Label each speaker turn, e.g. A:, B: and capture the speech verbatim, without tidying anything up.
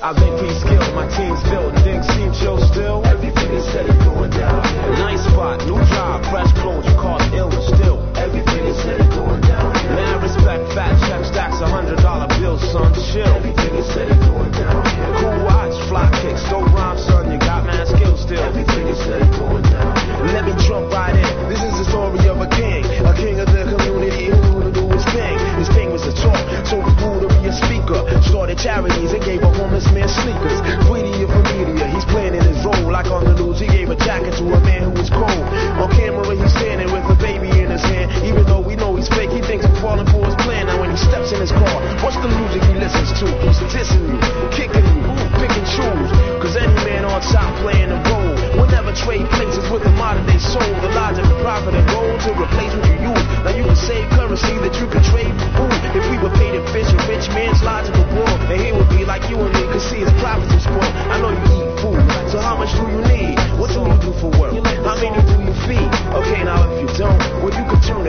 A: I think we skill, my team's built. Things seem chill still. Everything is steady going down. Nice spot, new